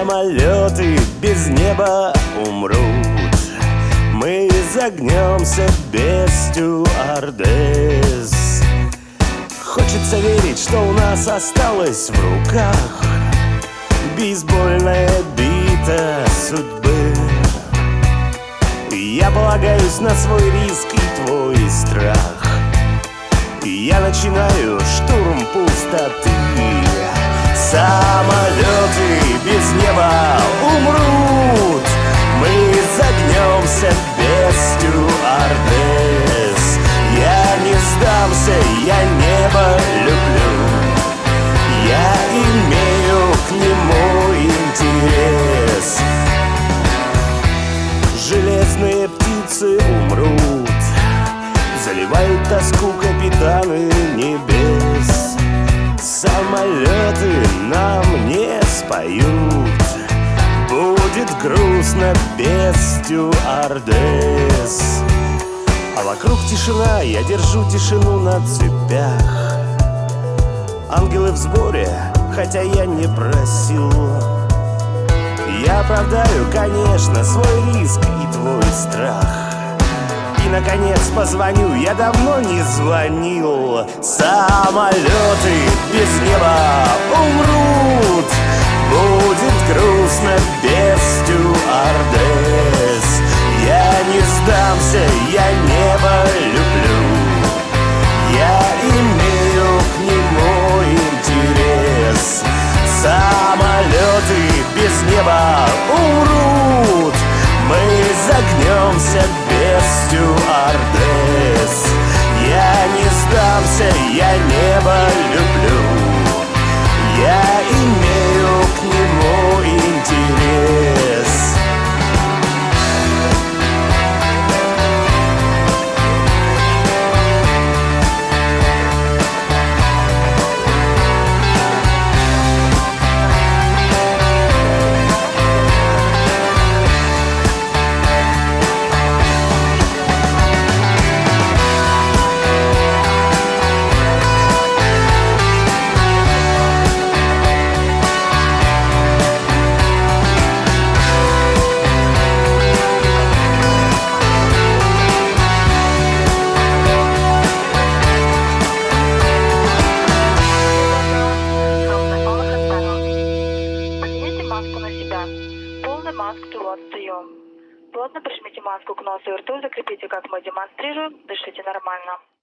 Самолеты без неба умрут, мы загнемся без стюардесс. Хочется верить, что у нас осталась в руках бейсбольная бита судьбы. Я полагаюсь на свой риск и твой страх. Я начинаю штурм пустоты. Самолеты без неба умрут, мы загнемся без стюардесс. Я не сдамся, я небо люблю, я имею к нему интерес. Железные птицы умрут, заливают тоску капитаны небес. Самолеты нам не споют, будет грустно без стюардесс. А вокруг тишина, я держу тишину на цепях. Ангелы в сборе, хотя я не просил. Я оправдаю, конечно, свой риск и твой страх. И, наконец, позвоню, я давно не звонил. Самолеты без неба умрут, будет грустно без стюардесс. Я не сдамся, я небо люблю, я имею к нему интерес. Самолеты без неба умрут, мы загнемся без стюардесс. Я не сдамся, я небо люблю, я имею к нему интерес. Полный маск towards the you. Плотно прижмите маску к носу и рту, закрепите, как мы демонстрируем, дышите нормально.